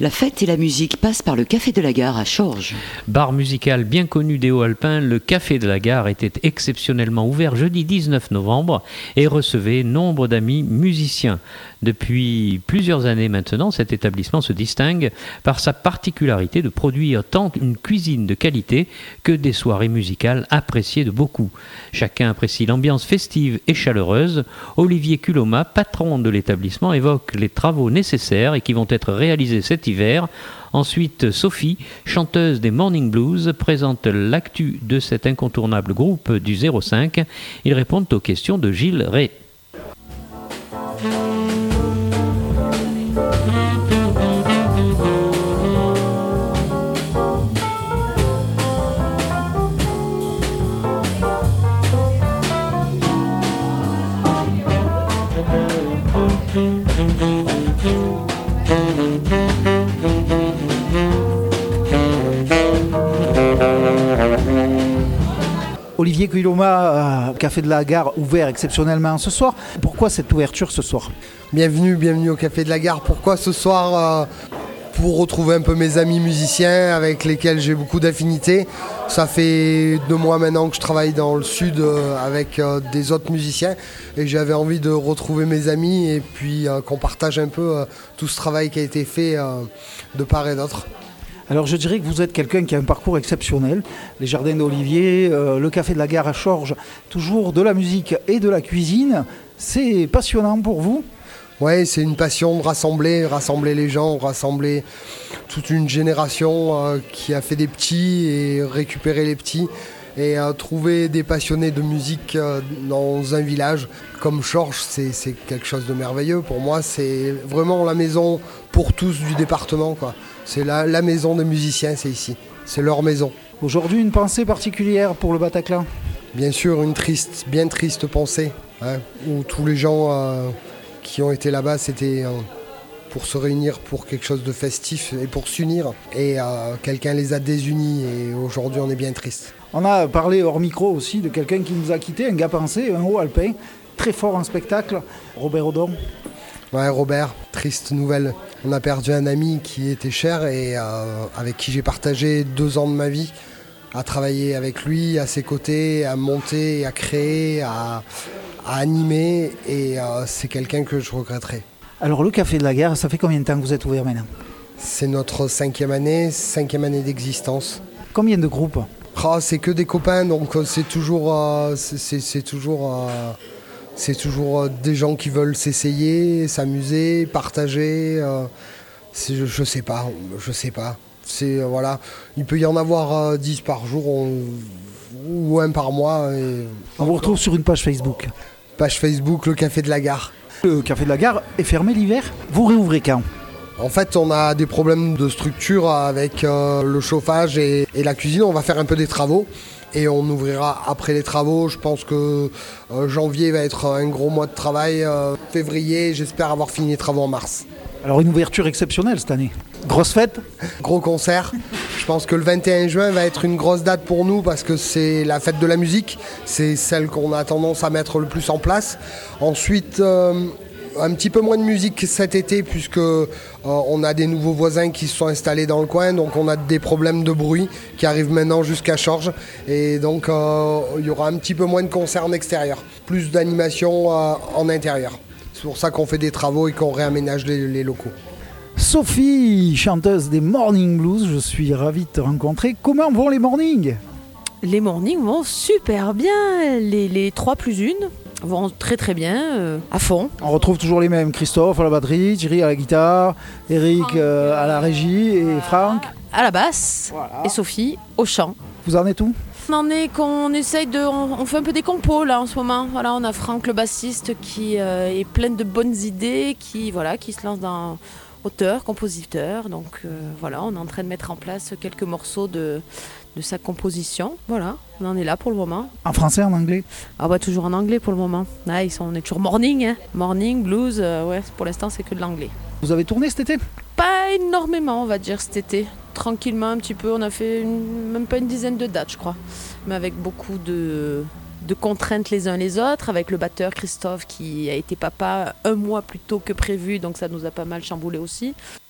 La fête et la musique passent par le Café de la Gare à Chorges. Bar musical bien connu des Hauts-Alpins, le Café de la Gare était exceptionnellement ouvert jeudi 19 novembre et recevait nombre d'amis musiciens. Depuis plusieurs années maintenant, cet établissement se distingue par sa particularité de produire tant une cuisine de qualité que des soirées musicales appréciées de beaucoup. Chacun apprécie l'ambiance festive et chaleureuse. Olivier Culoma, patron de l'établissement, évoque les travaux nécessaires et qui vont être réalisés cet hiver. Ensuite, Sophie, chanteuse des Morning Blues, présente l'actu de cet incontournable groupe du 05. Ils répondent aux questions de Gilles Ray. Olivier Culoma, Café de la Gare, ouvert exceptionnellement ce soir. Pourquoi cette ouverture ce soir ? Bienvenue au Café de la Gare. Pourquoi ce soir pour retrouver un peu mes amis musiciens avec lesquels j'ai beaucoup d'affinités. Ça fait 2 mois maintenant que je travaille dans le sud avec des autres musiciens et j'avais envie de retrouver mes amis et puis qu'on partage un peu tout ce travail qui a été fait de part et d'autre. Alors je dirais que vous êtes quelqu'un qui a un parcours exceptionnel. Les Jardins d'Olivier, le Café de la Gare à Chorges, toujours de la musique et de la cuisine. C'est passionnant pour vous ? Oui, c'est une passion de rassembler les gens, rassembler toute une génération qui a fait des petits et récupérer les petits et trouver des passionnés de musique dans un village comme Chorges, c'est quelque chose de merveilleux. Pour moi, c'est vraiment la maison pour tous du département, quoi. C'est la maison des musiciens, c'est ici. C'est leur maison. Aujourd'hui, une pensée particulière pour le Bataclan ? Bien sûr, une bien triste pensée, hein, où tous les gens qui ont été là-bas, c'était pour se réunir pour quelque chose de festif et pour s'unir. Et quelqu'un les a désunis et aujourd'hui, on est bien triste. On a parlé hors micro aussi de quelqu'un qui nous a quittés, un gars pensé, un Haut-Alpin, très fort en spectacle, Robert Audon. Ouais, Robert, triste nouvelle. On a perdu un ami qui était cher et avec qui j'ai partagé 2 ans de ma vie, à travailler avec lui, à ses côtés, à monter, à créer, à animer. Et c'est quelqu'un que je regretterai. Alors le Café de la Gare, ça fait combien de temps que vous êtes ouvert maintenant ? C'est notre 5e année d'existence. Combien de groupes ? C'est que des copains, donc c'est toujours des gens qui veulent s'essayer, s'amuser, partager. Je sais pas. Voilà. Il peut y en avoir 10 par jour ou 1 par mois. On vous retrouve sur une page Facebook. Page Facebook, le Café de la Gare. Le Café de la Gare est fermé l'hiver. Vous réouvrez quand ? En fait, on a des problèmes de structure avec le chauffage et la cuisine. On va faire un peu des travaux et on ouvrira après les travaux. Je pense que janvier va être un gros mois de travail. Février, j'espère avoir fini les travaux en mars. Alors une ouverture exceptionnelle cette année. Grosse fête ? Gros concert. Je pense que le 21 juin va être une grosse date pour nous parce que c'est la fête de la musique. C'est celle qu'on a tendance à mettre le plus en place. Ensuite, un petit peu moins de musique cet été puisque on a des nouveaux voisins qui se sont installés dans le coin, donc on a des problèmes de bruit qui arrivent maintenant jusqu'à Chorges et donc il y aura un petit peu moins de concerts en extérieur, plus d'animation en intérieur. C'est pour ça qu'on fait des travaux et qu'on réaménage les locaux. Sophie, chanteuse des Morning Blues, je suis ravi de te rencontrer. Comment vont les mornings ? Les mornings vont super bien, les 3 plus 1 vont très très bien, à fond. On retrouve toujours les mêmes, Christophe à la batterie, Thierry à la guitare, Eric à la régie et Franck à la basse, voilà. Et Sophie au chant. Vous en êtes où ? On en est qu'on essaye on fait un peu des compos là en ce moment. Voilà, on a Franck le bassiste qui est plein de bonnes idées, qui se lance dans auteur, compositeur. Donc voilà, on est en train de mettre en place quelques morceaux de sa composition. Voilà, on en est là pour le moment. En français, en anglais ? Ah bah toujours en anglais pour le moment. Ah, on est toujours morning, hein. Morning, blues, ouais, pour l'instant c'est que de l'anglais. Vous avez tourné cet été ? Pas énormément, on va dire, cet été. Tranquillement, un petit peu. On a fait même pas une dizaine de dates, je crois. Mais avec beaucoup de contraintes les uns les autres, avec le batteur Christophe qui a été papa 1 mois plus tôt que prévu, donc ça nous a pas mal chamboulé aussi.